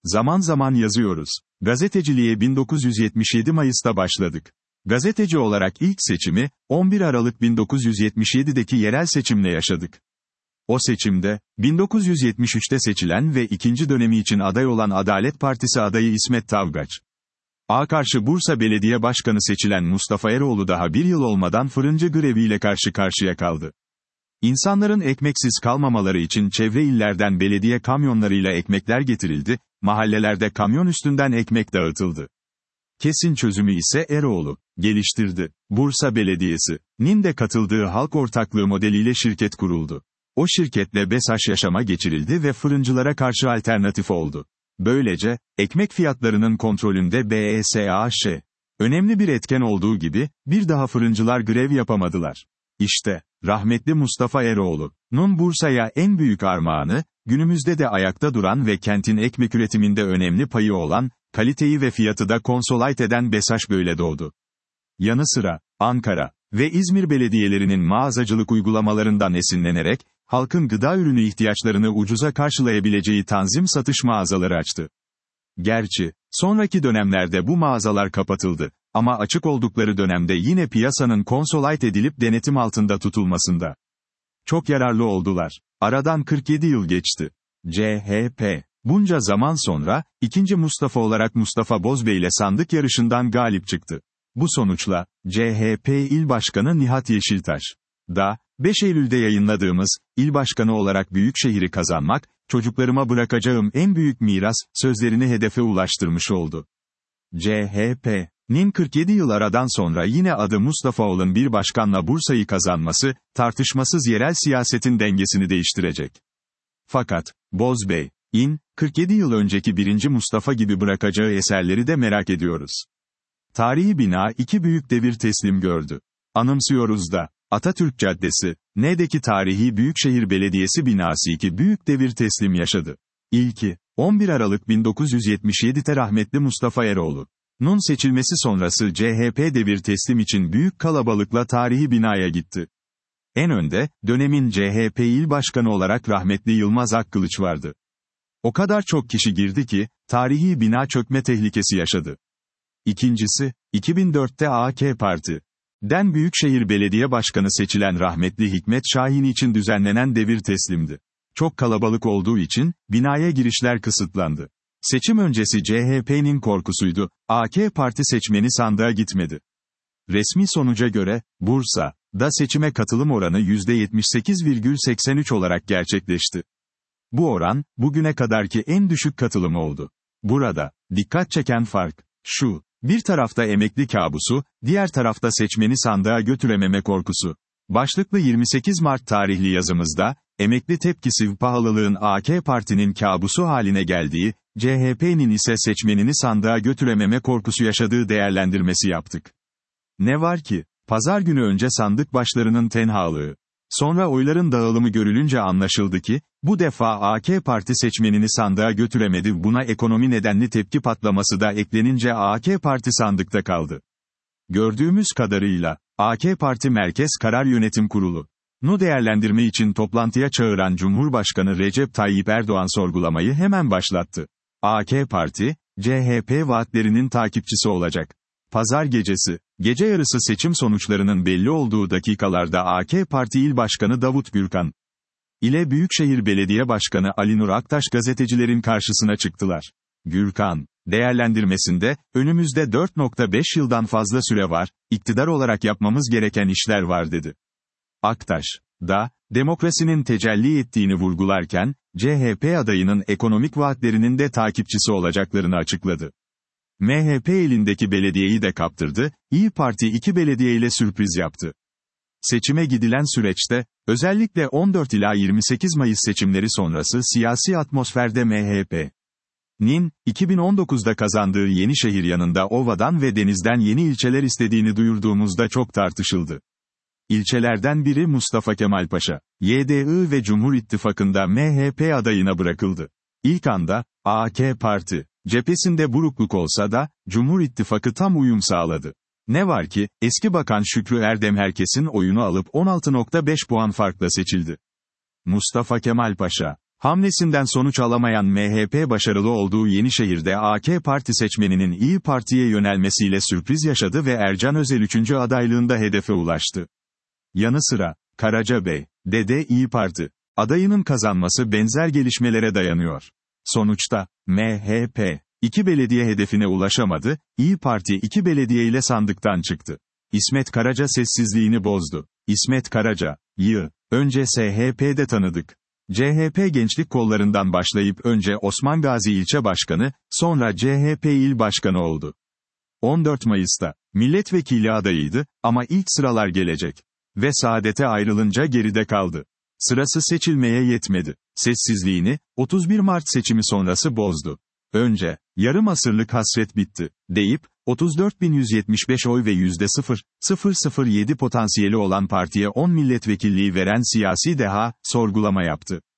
Zaman zaman yazıyoruz. Gazeteciliğe 1977 Mayıs'ta başladık. Gazeteci olarak ilk seçimi, 11 Aralık 1977'deki yerel seçimle yaşadık. O seçimde, 1973'te seçilen ve ikinci dönemi için aday olan Adalet Partisi adayı İsmet Tavgaç. A karşı Bursa Belediye Başkanı seçilen Mustafa Eroğlu daha bir yıl olmadan fırıncı greviyle karşı karşıya kaldı. İnsanların ekmeksiz kalmamaları için çevre illerden belediye kamyonlarıyla ekmekler getirildi, mahallelerde kamyon üstünden ekmek dağıtıldı. Kesin çözümü ise Eroğlu geliştirdi. Bursa Belediyesi'nin de katıldığı halk ortaklığı modeliyle şirket kuruldu. O şirketle BESAŞ yaşama geçirildi ve fırıncılara karşı alternatif oldu. Böylece, ekmek fiyatlarının kontrolünde BESAŞ, önemli bir etken olduğu gibi, bir daha fırıncılar grev yapamadılar. İşte, rahmetli Mustafa Eroğlu'nun Bursa'ya en büyük armağanı, günümüzde de ayakta duran ve kentin ekmek üretiminde önemli payı olan, kaliteyi ve fiyatı da konsolide eden BESAŞ böyle doğdu. Yanı sıra, Ankara ve İzmir belediyelerinin mağazacılık uygulamalarından esinlenerek, halkın gıda ürünü ihtiyaçlarını ucuza karşılayabileceği tanzim satış mağazaları açtı. Gerçi, sonraki dönemlerde bu mağazalar kapatıldı, ama açık oldukları dönemde yine piyasanın konsolide edilip denetim altında tutulmasında çok yararlı oldular. Aradan 47 yıl geçti. CHP, bunca zaman sonra, ikinci Mustafa olarak Mustafa Bozbey ile sandık yarışından galip çıktı. Bu sonuçla, CHP İl Başkanı Nihat Yeşiltaş da, 5 Eylül'de yayınladığımız, il başkanı olarak Büyükşehir'i kazanmak, çocuklarıma bırakacağım en büyük miras, sözlerini hedefe ulaştırmış oldu. CHP'nin 47 yıl aradan sonra yine adı Mustafa olan bir başkanla Bursa'yı kazanması, tartışmasız yerel siyasetin dengesini değiştirecek. Fakat, Bozbey'in, 47 yıl önceki 1. Mustafa gibi bırakacağı eserleri de merak ediyoruz. Tarihi bina 2 büyük devir teslim gördü. Anımsıyoruz da, Atatürk Caddesi, N'deki tarihi Büyükşehir Belediyesi binası 2 büyük devir teslim yaşadı. İlki, 11 Aralık 1977'te rahmetli Mustafa Eroğlu'nun seçilmesi sonrası CHP devir teslim için büyük kalabalıkla tarihi binaya gitti. En önde, dönemin CHP İl Başkanı olarak rahmetli Yılmaz Akkılıç vardı. O kadar çok kişi girdi ki, tarihi bina çökme tehlikesi yaşadı. İkincisi, 2004'te AK Parti'den Büyükşehir Belediye Başkanı seçilen rahmetli Hikmet Şahin için düzenlenen devir teslimdi. Çok kalabalık olduğu için, binaya girişler kısıtlandı. Seçim öncesi CHP'nin korkusuydu, AK Parti seçmeni sandığa gitmedi. Resmi sonuca göre, Bursa'da seçime katılım oranı %78,83 olarak gerçekleşti. Bu oran, bugüne kadarki en düşük katılım oldu. Burada, dikkat çeken fark, şu, bir tarafta emekli kabusu, diğer tarafta seçmeni sandığa götürememe korkusu. Başlıklı 28 Mart tarihli yazımızda, emekli tepkisi pahalılığın AK Parti'nin kabusu haline geldiği, CHP'nin ise seçmenini sandığa götürememe korkusu yaşadığı değerlendirmesi yaptık. Ne var ki, pazar günü önce sandık başlarının tenhalığı. Sonra oyların dağılımı görülünce anlaşıldı ki, bu defa AK Parti seçmenini sandığa götüremedi, buna ekonomi nedenli tepki patlaması da eklenince AK Parti sandıkta kaldı. Gördüğümüz kadarıyla, AK Parti Merkez Karar Yönetim Kurulu'nu değerlendirme için toplantıya çağıran Cumhurbaşkanı Recep Tayyip Erdoğan sorgulamayı hemen başlattı. AK Parti, CHP vaatlerinin takipçisi olacak. Pazar gecesi, gece yarısı seçim sonuçlarının belli olduğu dakikalarda AK Parti İl Başkanı Davut Gürkan ile Büyükşehir Belediye Başkanı Ali Nur Aktaş gazetecilerin karşısına çıktılar. Gürkan, değerlendirmesinde, önümüzde 4,5 yıldan fazla süre var, iktidar olarak yapmamız gereken işler var dedi. Aktaş da, demokrasinin tecelli ettiğini vurgularken, CHP adayının ekonomik vaatlerinin de takipçisi olacaklarını açıkladı. MHP elindeki belediyeyi de kaptırdı, İYİ Parti 2 belediyeyle sürpriz yaptı. Seçime gidilen süreçte, özellikle 14 ila 28 Mayıs seçimleri sonrası siyasi atmosferde MHP'nin, 2019'da kazandığı Yenişehir yanında Ova'dan ve Deniz'den yeni ilçeler istediğini duyurduğumuzda çok tartışıldı. İlçelerden biri Mustafa Kemal Paşa, YDI ve Cumhur İttifakı'nda MHP adayına bırakıldı. İlk anda, AK Parti cephesinde burukluk olsa da, Cumhur İttifakı tam uyum sağladı. Ne var ki, eski bakan Şükrü Erdem herkesin oyunu alıp 16,5 puan farkla seçildi. Mustafa Kemal Paşa Hamlesinden sonuç alamayan MHP başarılı olduğu Yenişehir'de AK Parti seçmeninin İyi Parti'ye yönelmesiyle sürpriz yaşadı ve Ercan Özel 3. adaylığında hedefe ulaştı. Yanı sıra, Karacabey'de İyi Parti adayının kazanması benzer gelişmelere dayanıyor. Sonuçta, MHP, 2 belediye hedefine ulaşamadı, İyi Parti 2 belediye ile sandıktan çıktı. İsmet Karaca sessizliğini bozdu. İsmet Karaca'yı önce SHP'de tanıdık. CHP gençlik kollarından başlayıp önce Osman Gazi ilçe başkanı, sonra CHP il başkanı oldu. 14 Mayıs'ta milletvekili adayıydı ama ilk sıralar gelecek ve Saadet'e ayrılınca geride kaldı. Sırası seçilmeye yetmedi. Sessizliğini 31 Mart seçimi sonrası bozdu. Önce yarım asırlık hasret bitti deyip 34.175 oy ve %0,007 potansiyeli olan partiye 10 milletvekilliği veren siyasi deha sorgulama yaptı.